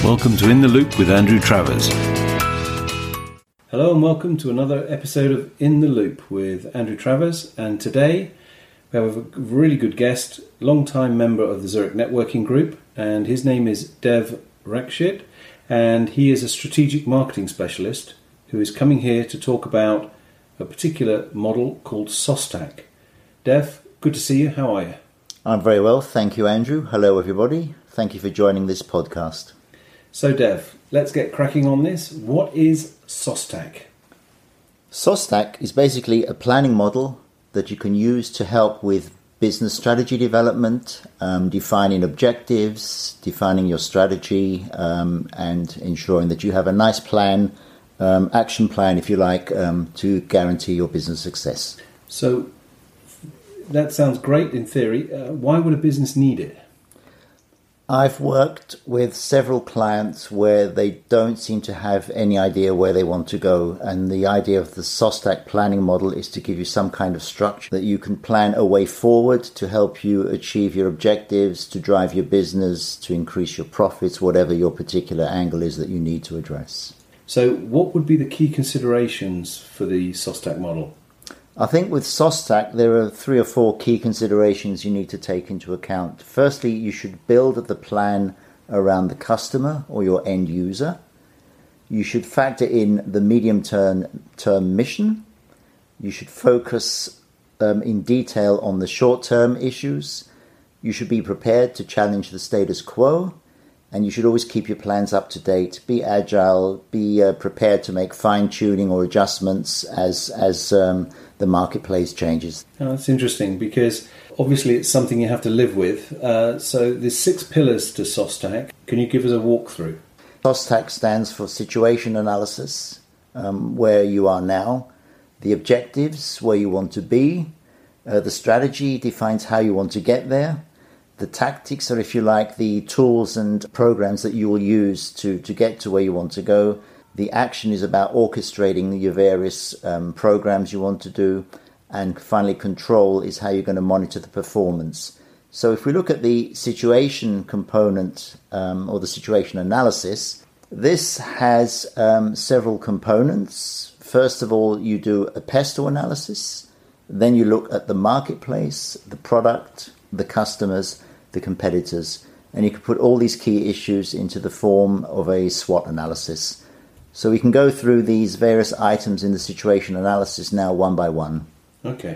Welcome to In the Loop with Andrew Travers. Hello and welcome to another episode of In the Loop with Andrew Travers. And today we have a really good guest, long-time member of the Zurich Networking Group, and his name is Dev Rakshit, and he is a strategic marketing specialist who is coming here to talk about a particular model called SOSTAC. Dev, good to see you. How are you? I'm very well, thank you, Andrew. Hello, everybody. Thank you for joining this podcast. So, Dev, let's get cracking on this. What is SOSTAC? SOSTAC is basically a planning model that you can use to help with business strategy development, defining objectives, defining your strategy, and ensuring that you have a nice plan, action plan, if you like, to guarantee your business success. So, that sounds great in theory. Why would a business need it? I've worked with several clients where they don't seem to have any idea where they want to go. And the idea of the SOSTAC planning model is to give you some kind of structure that you can plan a way forward to help you achieve your objectives, to drive your business, to increase your profits, whatever your particular angle is that you need to address. So what would be the key considerations for the SOSTAC model? I think with SOSTAC, there are 3 or 4 key considerations you need to take into account. Firstly, you should build the plan around the customer or your end user. You should factor in the medium-term mission. You should focus in detail on the short-term issues. You should be prepared to challenge the status quo. And you should always keep your plans up to date. Be agile. Be prepared to make fine-tuning or adjustments as the marketplace changes. Oh, that's interesting because obviously it's something you have to live with. So there's 6 pillars to SOSTAC. Can you give us a walkthrough? SOSTAC stands for situation analysis, where you are now. The objectives, where you want to be. The strategy defines how you want to get there. The tactics are, if you like, the tools and programs that you will use to get to where you want to go. The action is about orchestrating your various programs you want to do. And finally, control is how you're going to monitor the performance. So if we look at the situation component or the situation analysis, this has several components. First of all, you do a PESTLE analysis. Then you look at the marketplace, the product, the customers, the competitors. And you can put all these key issues into the form of a SWOT analysis. So we can go through these various items in the situation analysis now one by one. Okay.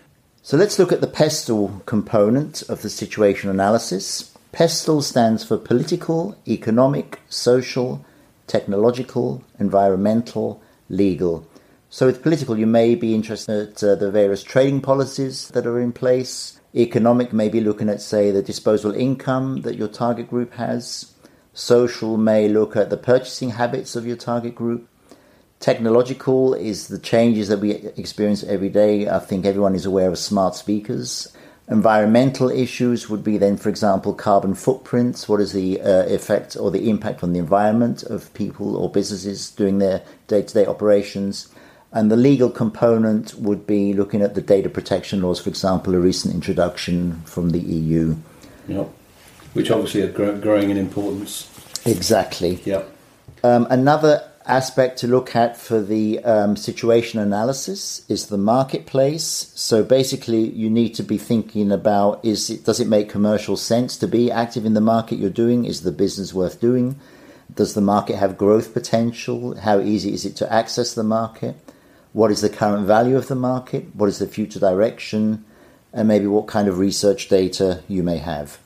So let's look at the PESTLE component of the situation analysis. PESTLE stands for political, economic, social, technological, environmental, legal. So with political, you may be interested in the various trading policies that are in place. Economic may be looking at, say, the disposable income that your target group has. Social may look at the purchasing habits of your target group. Technological is the changes that we experience every day. I think everyone is aware of smart speakers. Environmental issues would be then, for example, carbon footprints. What is the effect or the impact on the environment of people or businesses doing their day-to-day operations? And the legal component would be looking at the data protection laws, for example, a recent introduction from the EU. Yep. Which obviously are growing in importance. Exactly. Yep. Another aspect to look at for the situation analysis is the marketplace. So basically, you need to be thinking about, does it make commercial sense to be active in the market you're doing? Is the business worth doing? Does the market have growth potential? How easy is it to access the market? What is the current value of the market? What is the future direction? And maybe what kind of research data you may have.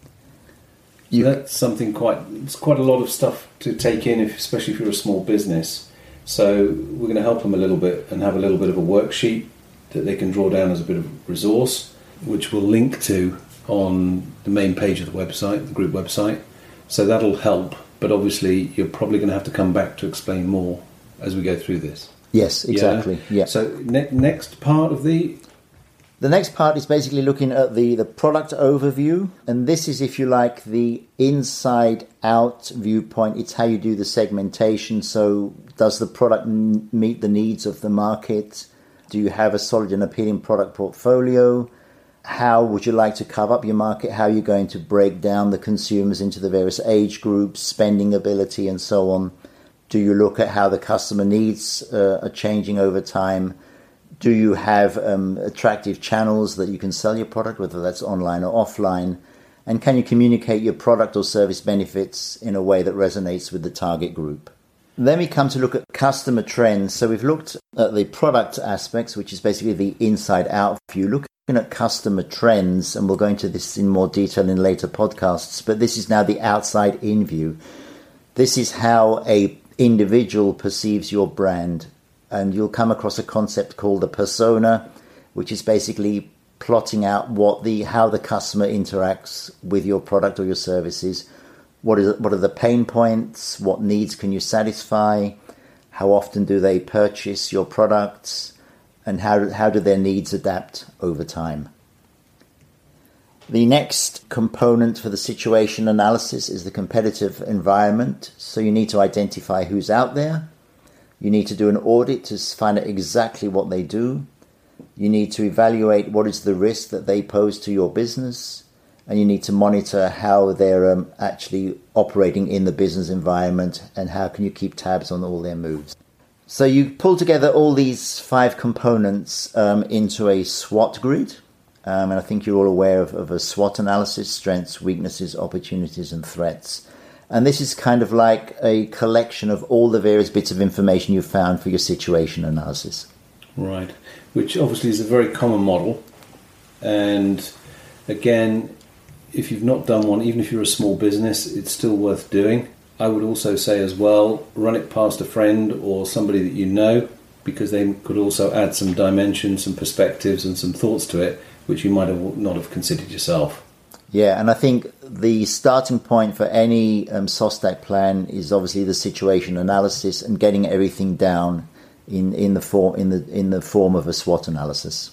That's something it's quite a lot of stuff to take in, especially if you're a small business. So we're going to help them a little bit and have a little bit of a worksheet that they can draw down as a bit of resource, which we'll link to on the main page of the website, the group website. So that'll help, but obviously you're probably going to have to come back to explain more as we go through this. Yes, exactly. Yeah. So next part of the next part is basically looking at the product overview. And this is, if you like, the inside-out viewpoint. It's how you do the segmentation. So does the product meet the needs of the market? Do you have a solid and appealing product portfolio? how would you like to cover up your market? How are you going to break down the consumers into the various age groups, spending ability, and so on? Do you look at how the customer needs are changing over time? Do you have attractive channels that you can sell your product, whether that's online or offline? And can you communicate your product or service benefits in a way that resonates with the target group? Then we come to look at customer trends. So we've looked at the product aspects, which is basically the inside-out view. Looking at customer trends, and we'll go into this in more detail in later podcasts, but this is now the outside-in view. This is how a individual perceives your brand, and you'll come across a concept called a persona, which is basically plotting out how the customer interacts with your product or your services. What are the pain points? What needs can you satisfy? How often do they purchase your products? And how do their needs adapt over time? The next component for the situation analysis is the competitive environment. So you need to identify who's out there. You need to do an audit to find out exactly what they do. You need to evaluate what is the risk that they pose to your business. And you need to monitor how they're actually operating in the business environment and how can you keep tabs on all their moves. So you pull together all these 5 components into a SWOT grid. And I think you're all aware of a SWOT analysis: strengths, weaknesses, opportunities, and threats. And this is kind of like a collection of all the various bits of information you've found for your situation analysis. Right, which obviously is a very common model. And again, if you've not done one, even if you're a small business, it's still worth doing. I would also say as well, run it past a friend or somebody that you know, because they could also add some dimensions, some perspectives and some thoughts to it, which you might have not have considered yourself. Yeah, and I think the starting point for any SOSTAC plan is obviously the situation analysis and getting everything down in the form of a SWOT analysis.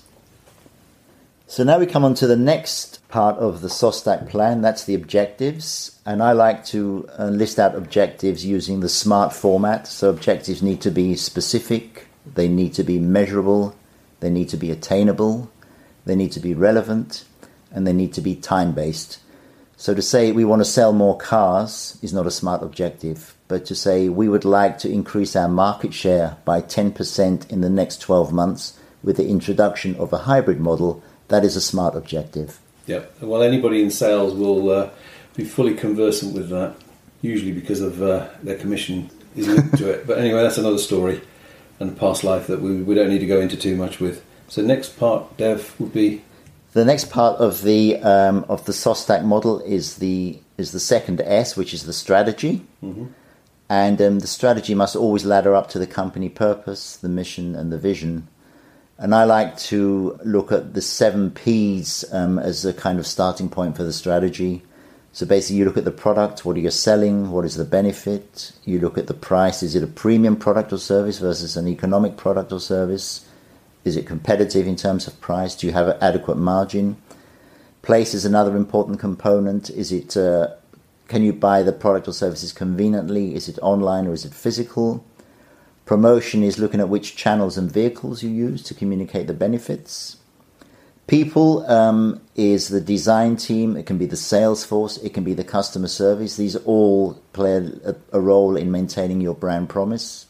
So now we come on to the next part of the SOSTAC plan. That's the objectives, and I like to list out objectives using the SMART format. So objectives need to be specific, they need to be measurable, they need to be attainable, they need to be relevant, and they need to be time-based. So to say we want to sell more cars is not a SMART objective, but to say we would like to increase our market share by 10% in the next 12 months with the introduction of a hybrid model, that is a SMART objective. Yeah, well, anybody in sales will be fully conversant with that, usually because of their commission is linked to it. But anyway, that's another story and a past life that we don't need to go into too much with. So next part, Dev, would be... The next part of the SOSTAC model is the second S, which is the strategy. Mm-hmm. And the strategy must always ladder up to the company purpose, the mission, and the vision. And I like to look at the 7 Ps as a kind of starting point for the strategy. So basically you look at the product, what are you selling, what is the benefit? You look at the price, is it a premium product or service versus an economic product or service? Is it competitive in terms of price? Do you have an adequate margin? Place is another important component. Is it can you buy the product or services conveniently? Is it online or is it physical? Promotion is looking at which channels and vehicles you use to communicate the benefits. People is the design team. It can be the sales force. It can be the customer service. These all play a role in maintaining your brand promise.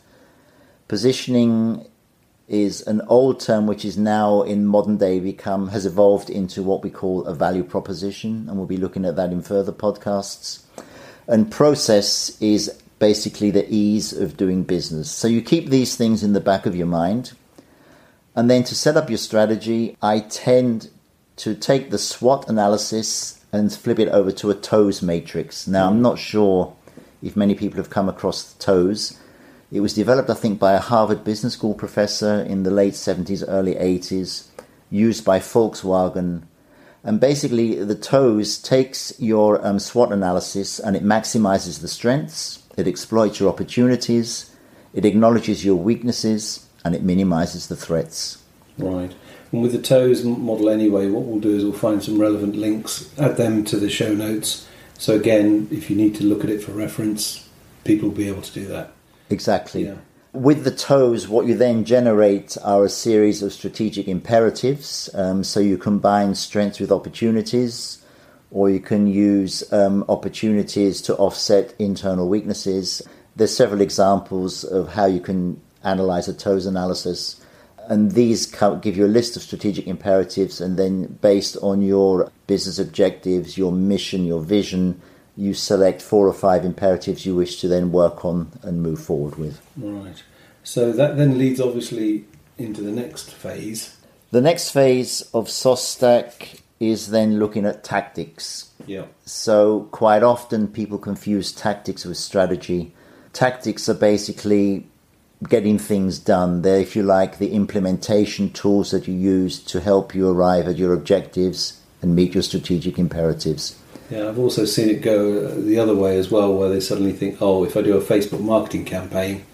Positioning is an old term which is now in modern day has evolved into what we call a value proposition, and we'll be looking at that in further podcasts. And process is basically the ease of doing business. So you keep these things in the back of your mind. And then to set up your strategy, I tend to take the SWOT analysis and flip it over to a TOES matrix. Now, I'm not sure if many people have come across the TOES. It was developed, I think, by a Harvard Business School professor in the late 70s, early 80s, used by Volkswagen. And basically, the TOES takes your SWOT analysis and it maximizes the strengths, it exploits your opportunities, it acknowledges your weaknesses, and it minimizes the threats. Right. And with the TOES model anyway, what we'll do is we'll find some relevant links, add them to the show notes. So again, if you need to look at it for reference, people will be able to do that. Exactly. Yeah. With the TOEs, what you then generate are a series of strategic imperatives. So you combine strengths with opportunities, or you can use opportunities to offset internal weaknesses. There's several examples of how you can analyze a TOEs analysis. And these give you a list of strategic imperatives, and then based on your business objectives, your mission, your vision, you select 4 or 5 imperatives you wish to then work on and move forward with. Right. So that then leads obviously into the next phase. The next phase of SOSTAC is then looking at tactics. Yeah. So quite often people confuse tactics with strategy. Tactics are basically getting things done. They're, if you like, the implementation tools that you use to help you arrive at your objectives and meet your strategic imperatives. Yeah, I've also seen it go the other way as well, where they suddenly think, oh, if I do a Facebook marketing campaign,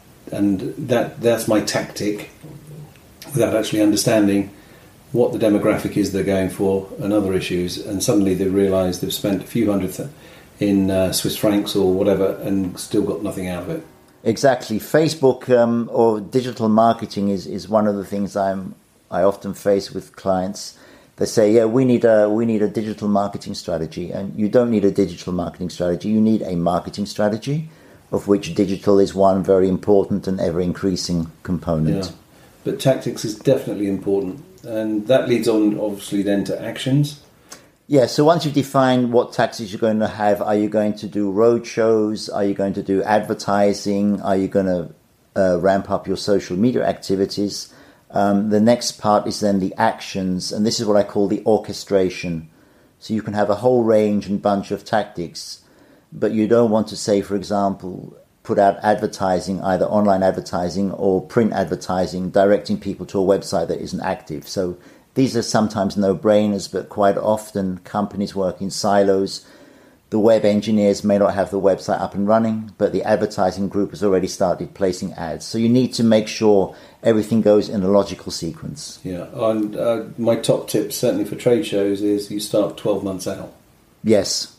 and that's my tactic, without actually understanding what the demographic is they're going for and other issues, and suddenly they realise they've spent a few hundred in Swiss francs or whatever and still got nothing out of it. Exactly. Facebook or digital marketing is one of the things I often face with clients. They say, yeah, we need a digital marketing strategy. And you don't need a digital marketing strategy. You need a marketing strategy, of which digital is one very important and ever-increasing component. Yeah. But tactics is definitely important. And that leads on, obviously, then to actions. Yeah, so once you've defined what tactics you're going to have, are you going to do road shows? Are you going to do advertising? Are you going to ramp up your social media activities? The next part is then the actions, and this is what I call the orchestration. So you can have a whole range and bunch of tactics, but you don't want to say, for example, put out advertising, either online advertising or print advertising, directing people to a website that isn't active. So these are sometimes no-brainers, but quite often companies work in silos. The web engineers may not have the website up and running, but the advertising group has already started placing ads. So you need to make sure everything goes in a logical sequence. Yeah, and my top tip, certainly for trade shows, is you start 12 months out. Yes,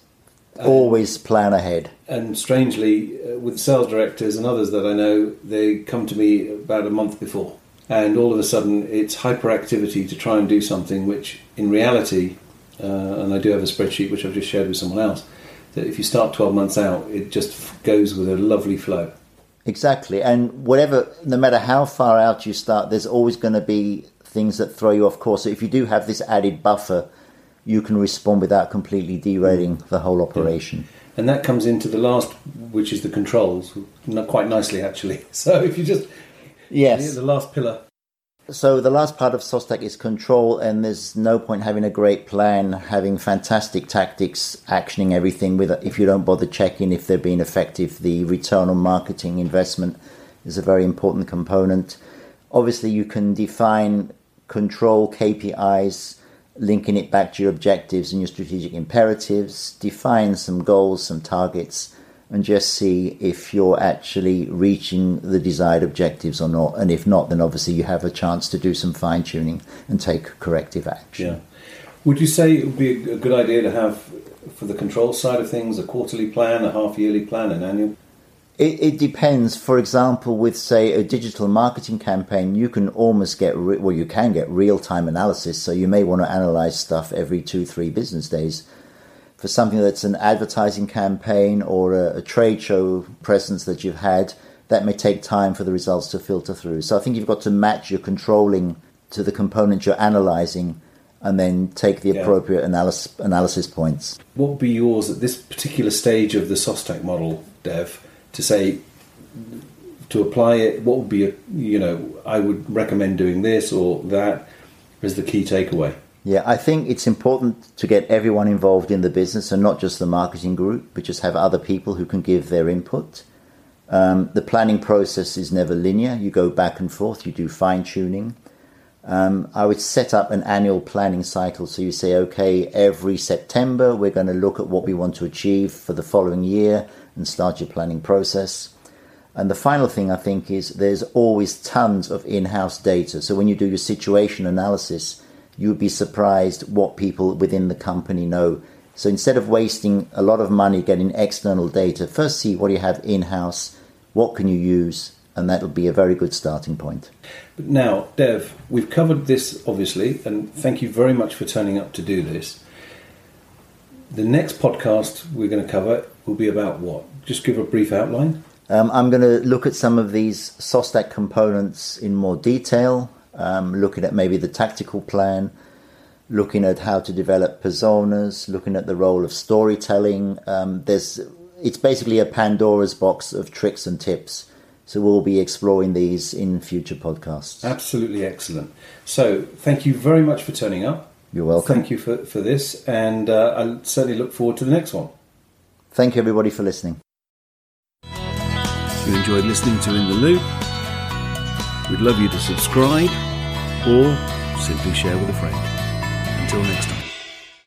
always plan ahead. And strangely, with sales directors and others that I know, they come to me about a month before. And all of a sudden, it's hyperactivity to try and do something which, in reality, and I do have a spreadsheet which I've just shared with someone else, that if you start 12 months out, it just goes with a lovely flow. Exactly. And no matter how far out you start, there's always going to be things that throw you off course. So if you do have this added buffer, you can respond without completely derailing the whole operation. Yeah. And that comes into the last, which is the controls, quite nicely, actually. So if you just... Yes. The last pillar. So the last part of SOSTAC is control, and there's no point having a great plan, having fantastic tactics, actioning everything if you don't bother checking if they're being effective. The return on marketing investment is a very important component. Obviously, you can define control KPIs, linking it back to your objectives and your strategic imperatives, define some goals, some targets, and just see if you're actually reaching the desired objectives or not. And if not, then obviously you have a chance to do some fine-tuning and take corrective action. Yeah. Would you say it would be a good idea to have, for the control side of things, a quarterly plan, a half-yearly plan, an annual? It depends. For example, with, say, a digital marketing campaign, you can almost get real-time analysis. So you may want to analyze stuff every 2-3 business days. For something that's an advertising campaign or a trade show presence that you've had, that may take time for the results to filter through. So I think you've got to match your controlling to the component you're analysing and then take the appropriate analysis points. What would be yours at this particular stage of the SOSTAC model, Dev, to say, to apply it, what would be, I would recommend doing this or that as the key takeaway? Yeah, I think it's important to get everyone involved in the business and not just the marketing group, but just have other people who can give their input. The planning process is never linear. You go back and forth, you do fine-tuning. I would set up an annual planning cycle. So you say, okay, every September, we're going to look at what we want to achieve for the following year and start your planning process. And the final thing I think is there's always tons of in-house data. So when you do your situation analysis, you would be surprised what people within the company know. So instead of wasting a lot of money getting external data, first see what you have in-house, what can you use, and that'll be a very good starting point. But now, Dev, we've covered this, obviously, and thank you very much for turning up to do this. The next podcast we're going to cover will be about what? Just give a brief outline. I'm going to look at some of these SOSTAC components in more detail, looking at maybe the tactical plan, looking at how to develop personas, looking at the role of storytelling. It's basically a Pandora's box of tricks and tips. So we'll be exploring these in future podcasts. Absolutely excellent. So thank you very much for turning up. You're welcome. Thank you for this, and I certainly look forward to the next one. Thank you, everybody, for listening. If you enjoyed listening to In the Loop, we'd love you to subscribe or simply share with a friend. Until next time.